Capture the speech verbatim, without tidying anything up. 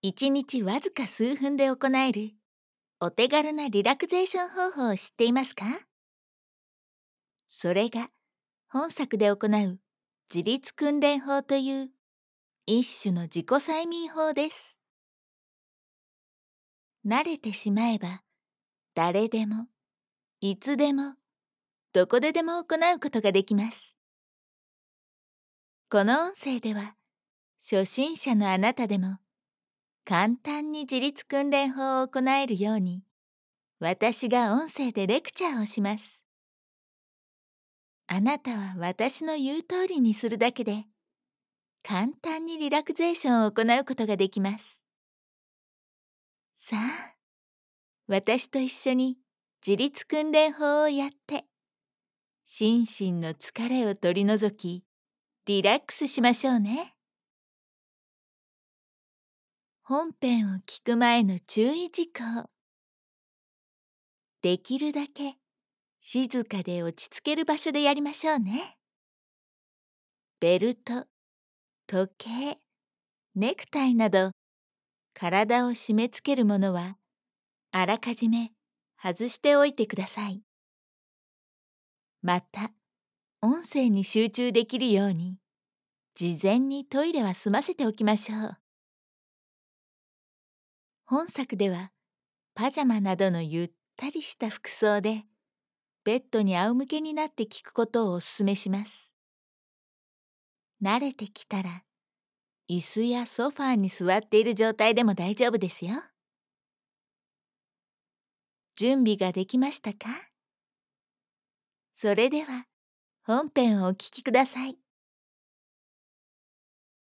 いちにちわずか数分で行えるお手軽なリラクゼーション方法を知っていますか？それが本作で行う自律訓練法という一種の自己催眠法です。慣れてしまえば誰でもいつでもどこででも行うことができます。この音声では初心者のあなたでも簡単に自律訓練法を行えるように私が音声でレクチャーをします。あなたは私の言う通りにするだけで簡単にリラクゼーションを行うことができます。さあ、私と一緒に自律訓練法をやって心身の疲れを取り除きリラックスしましょうね。本編を聞く前の注意事項。できるだけ静かで落ち着ける場所でやりましょうね。ベルト、時計、ネクタイなど体を締め付けるものはあらかじめ外しておいてください。また、音声に集中できるように事前にトイレは済ませておきましょう。本作ではパジャマなどのゆったりした服装でベッドに仰向けになって聞くことをお勧めします。慣れてきたら椅子やソファーに座っている状態でも大丈夫ですよ。準備ができましたか？それでは本編をお聞きください。